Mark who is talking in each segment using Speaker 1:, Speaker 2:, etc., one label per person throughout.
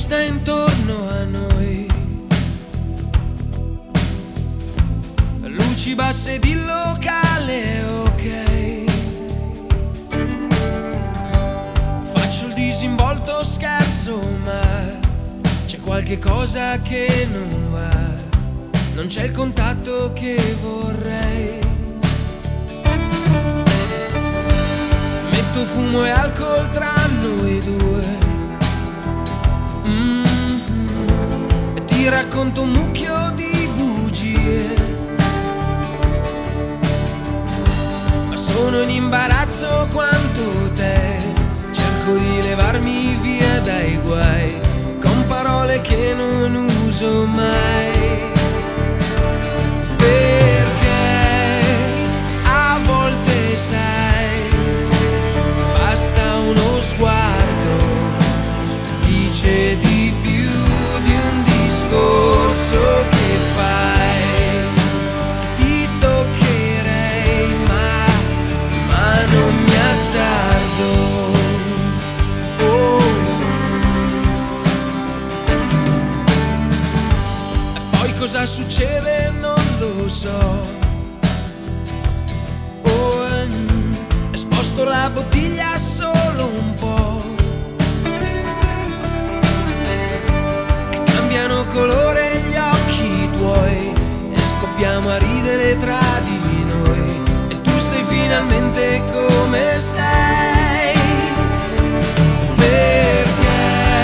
Speaker 1: sta intorno a noi, luci basse di locale, ok. Faccio il disinvolto, scherzo, ma c'è qualche cosa che non va, non c'è il contatto che vorrei. Metto fumo e alcol tra noi due, e ti racconto un mucchio di bugie, ma sono in imbarazzo quanto te. Cerco di levarmi via dai guai con parole che non uso mai, perché a volte sai, basta uno sguardo, dice di più di un discorso che fai. Ti toccherei ma non mi azzardo. Oh. E poi cosa succede non lo so. Sposto la bottiglia solo un po' e cambiano colore gli occhi tuoi e scoppiamo a ridere tra di noi, e tu sei finalmente come sei, perché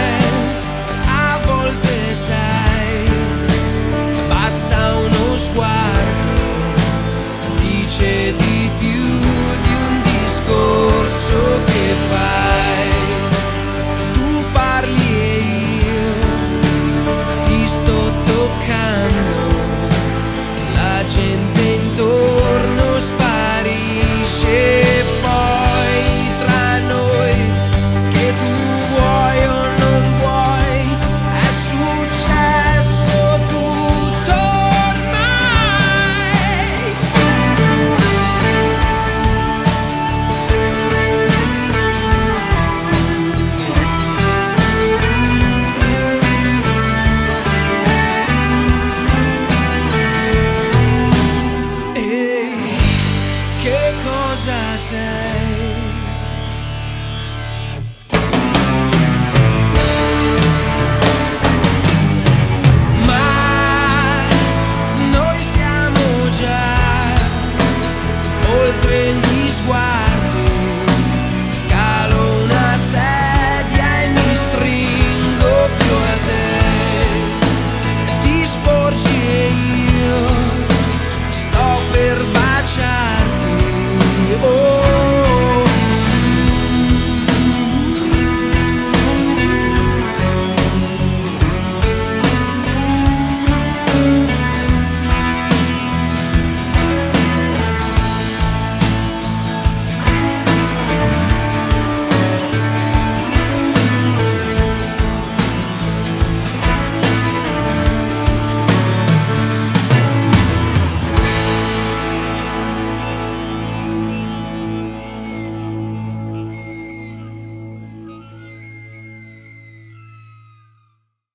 Speaker 1: a volte sai, basta uno sguardo, dice di più di un discorso che fai. Tu parli e io ti sto toccando, la gente intorno sparisce, e poi tra noi, che tu vuoi o non vuoi, è successo tutto ormai. Ehi, che cosa sei?